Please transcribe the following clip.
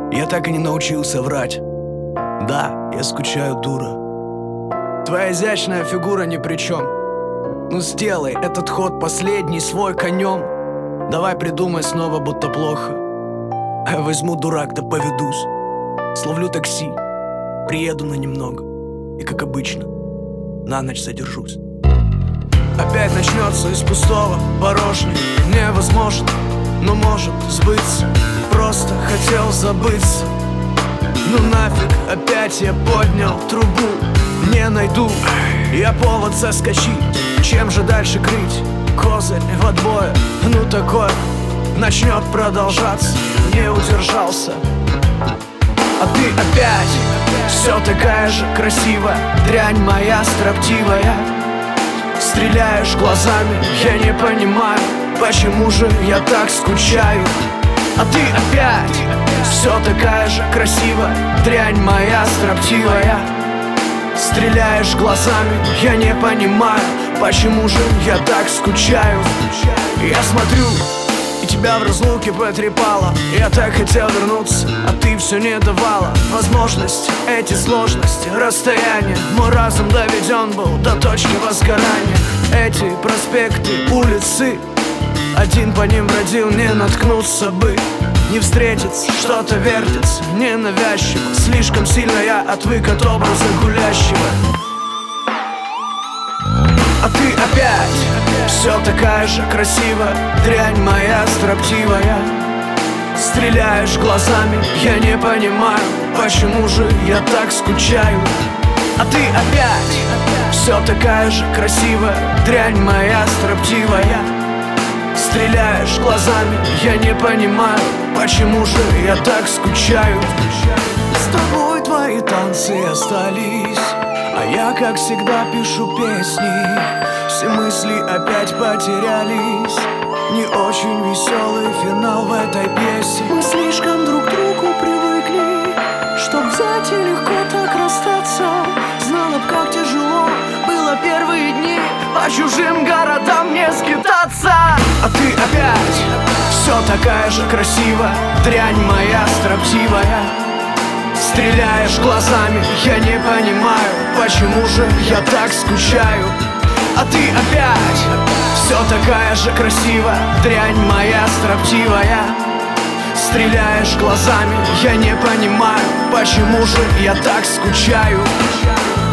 Я так и не научился врать. Да, я скучаю, дура. Твоя изящная фигура ни при чем. Ну сделай этот ход последний свой конем. Давай придумай снова, будто плохо. А я возьму, дурак, да поведусь. Словлю такси, приеду на немного. И как обычно, на ночь задержусь. Опять начнется из пустого порожнее. Невозможно, но может сбыться. Просто хотел забыться. Ну нафиг, опять я поднял трубу. Не найду я повод соскочить. Чем же дальше крыть? Козырь в отбое. Ну такое начнет продолжаться. Не удержался. А ты опять все такая же красивая. Дрянь моя строптивая. Стреляешь глазами, я не понимаю, почему же я так скучаю. А ты опять все такая же красивая. Дрянь моя строптивая. Стреляешь глазами, я не понимаю, почему же я так скучаю. Я смотрю, и тебя в разлуке потрепало. Я так хотел вернуться, а ты все не давала возможности, эти сложности, расстояние. Мой разум доведен был до точки возгорания. Эти проспекты, улицы, один по ним бродил, не наткнуться бы. Не встретится, что-то вертится, ненавязчиво. Слишком сильно я отвык от образа гулящего. А ты опять все такая же красивая. Дрянь моя строптивая. Стреляешь глазами, я не понимаю, почему же я так скучаю. А ты опять все такая же красивая. Дрянь моя строптивая. Стреляешь глазами, я не понимаю, почему же я так скучаю. С тобой твои танцы остались, а я, как всегда, пишу песни. Все мысли опять потерялись. Не очень веселый финал в этой пьесе. Мы слишком друг к другу привыкли, чтоб взять и легко так расстаться. Знала б, как тяжело было первые дни по чужим городам не скитаться. А ты опять все такая же красивая. Дрянь моя строптивая. Стреляешь глазами, я не понимаю, почему же я так скучаю. А ты опять все такая же красивая. Дрянь моя строптивая. Стреляешь глазами, я не понимаю, почему же я так скучаю.